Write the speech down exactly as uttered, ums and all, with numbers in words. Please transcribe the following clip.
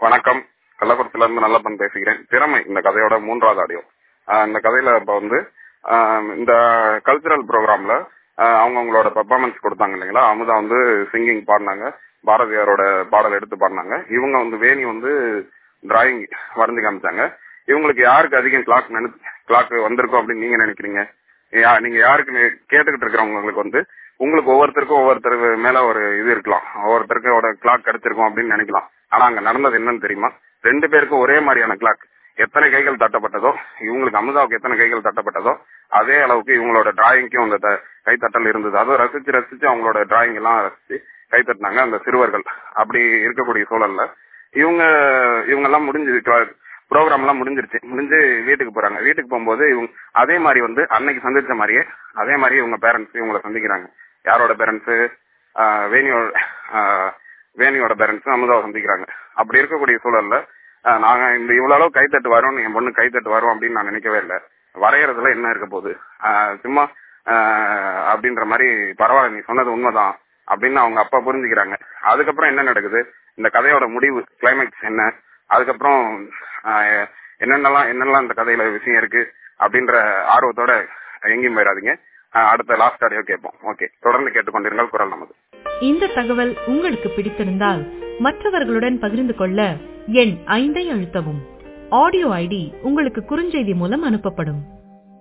வணக்கம். கள்ளக்குறிச்சியில இருந்து நல்லப்பன் பேசுகிறேன். திறமை இந்த கதையோட மூன்றாவது ஆடியோ. இந்த கதையில இப்ப வந்து இந்த கல்ச்சுரல் ப்ரோக்ராம்ல அவங்க அவங்களோட பெர்ஃபார்மன்ஸ் கொடுத்தாங்க இல்லைங்களா. அமுதா வந்து சிங்கிங் பாடினாங்க, பாரதியாரோட பாடல் எடுத்து பாடினாங்க. இவங்க வந்து வேணி வந்து டிராயிங் வரைஞ்சு காமிச்சாங்க. இவங்களுக்கு யாருக்கு அதிகம் கிளாக் கிளாக் வந்திருக்கும் அப்படின்னு நீங்க நினைக்கிறீங்க? நீங்க யாருக்கு கேட்டுக்கிட்டு இருக்கிறவங்களுக்கு வந்து உங்களுக்கு ஒவ்வொருத்தருக்கும் ஒவ்வொருத்தருக்கு மேல ஒரு இது இருக்கலாம், ஒவ்வொருத்தருக்கோட கிளாக் கிடைச்சிருக்கும் அப்படின்னு நினைக்கலாம். ஆனா அங்க நடந்தது என்னன்னு தெரியுமா? ரெண்டு பேருக்கும் ஒரே மாதிரியான கிளாக். எத்தனை கைகள் தட்டப்பட்டதோ, இவங்களுக்கு அமுதாவுக்கு எத்தனை கைகள் தட்டப்பட்டதோ அதே அளவுக்கு இவங்களோட டிராயிங்க்கும் அந்த கைத்தட்டல் இருந்தது. அதுவும் ரசிச்சு ரசிச்சு அவங்களோட டிராயிங் எல்லாம் ரசிச்சு கைத்தட்டினாங்க அந்த சிறுவர்கள். அப்படி இருக்கக்கூடிய சூழல்ல இவங்க இவங்க எல்லாம் முடிஞ்சு ப்ரோக்ராம் எல்லாம் முடிஞ்சிருச்சு. முடிஞ்சு வீட்டுக்கு போறாங்க. வீட்டுக்கு போகும்போது இவங்க அதே மாதிரி வந்து அன்னைக்கு சந்திச்ச மாதிரியே அதே மாதிரி இவங்க பேரண்ட்ஸ் இவங்களை சந்திக்கிறாங்க. யாரோட பேரண்ட்ஸ்? வேணியோட வேணியோட பேரண்ட்ஸ் அமுதாவை சந்திக்கிறாங்க. அப்படி இருக்கக்கூடிய சூழல்ல நாங்க இந்த இவ்வளவு அளவு கைத்தட்டு வரோம், என் பொண்ணு கைத்தட்டு வரும் அப்படின்னு நான் நினைக்கவே இல்லை. வரையறதுல என்ன இருக்க போகுது, சும்மா அப்படின்ற மாதிரி, பரவாயில்ல நீ சொன்னது உண்மைதான் அப்படின்னு அவங்க அப்பா புரிஞ்சுக்கிறாங்க. அதுக்கப்புறம் என்ன நடக்குது, இந்த கதையோட முடிவு கிளைமேக்ஸ் என்ன, அதுக்கப்புறம் என்னென்னலாம் என்னெல்லாம் இந்த கதையில விஷயம் இருக்கு அப்படின்ற ஆர்வத்தோட எங்கேயும் போயிடாதீங்க. அடுத்த லாஸ்ட் ஆடியோ கேட்போம். ஓகே, தொடர்ந்து கேட்டுக்கொண்டிருங்கள் குரல் நமது. இந்த தகவல் உங்களுக்கு பிடித்திருந்தால் மற்றவர்களுடன் பகிர்ந்து கொள்ள எண் ஐந்தை அழுத்தவும். ஆடியோ ஐடி உங்களுக்கு குறுஞ்செய்தி மூலம் அனுப்பப்படும்.